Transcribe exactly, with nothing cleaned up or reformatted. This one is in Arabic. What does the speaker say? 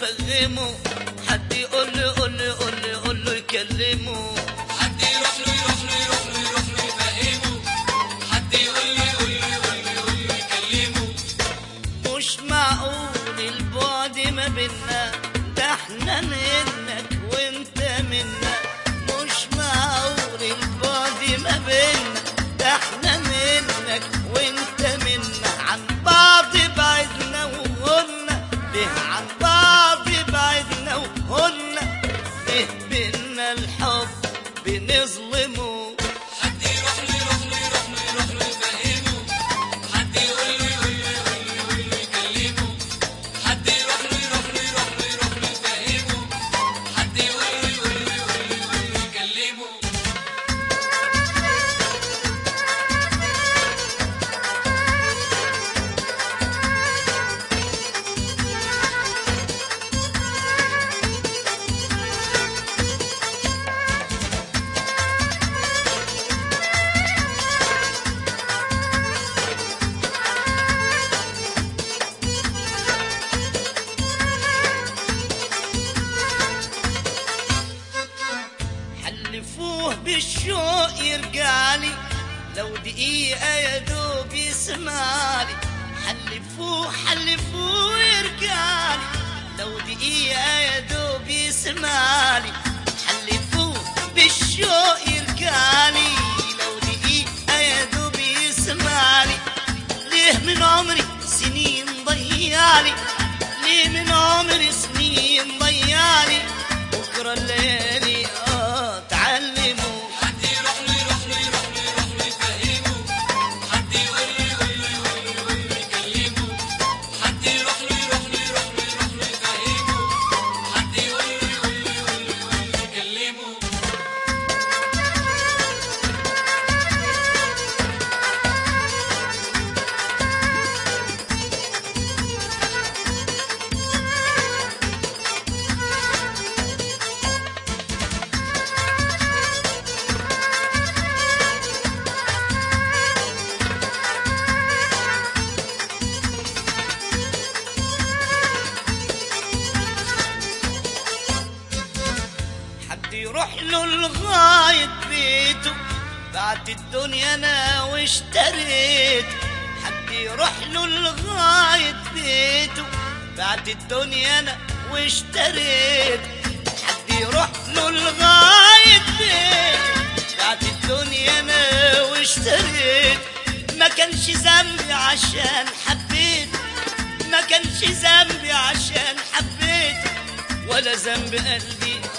يفهمه، حد يقول له يقول له يقول له يقول له يكلمه، حد يروح له يروح له يروح له يروح له يفهمه، حد يقول له يقول له يقول له يقول له يكلمه. مش معقول البعد ما بينا، ده احنا منك وانت منا. مش معقول البعد ما بينا، ده احنا منك وانت منا. عن بعض بعدنا وقلنا ليه، عن بعض بعدنا وقلنا ليه بينا الحب بنظلمه. حد يروح له يروح له يروح له يروح له يفهمه، حد يقول له يقول له يقول له يقول له يكلمه، حد يروح له يروح له يروح له يروح له يفهمه، حد يقول له يقول له يقول له يقول له يكلمه. حلفوه بالشوق يرجعلي، لو دقيقة يا دوب يسمعلي. حلفوه حلفوه يرجعلي، لو دقيقة يا دوب يسمعلي. حلفوه بالشوق يرجعلي، لو دقيقة يا دوب يسمعلي. ليه من عمري سنين ضيعلي، ليه من عمري سنين ضيعلي. بكرة الليالي اه تعلموا. حد يروح له يروح له يروح له يروح له يفهمه، حد يقول له يقول له يقول له يقول له يكلمه، حد يروح له يروح له يروح له يروح له يفهمه، حد يقول له يقول له يقول له يقول له يكلمه. حد يروح له لغاية بيته، بعت الدنيا انا واشتريت. حد يروح له لغاية بيته، بعت الدنيا انا واشتريت. حد يروح له لغاية بيته، بعت الدنيا انا واشتريت. ما كانش ذنبي عشان حبيت، ما كانش ذنبي عشان حبيت، ولا ذنب قلبي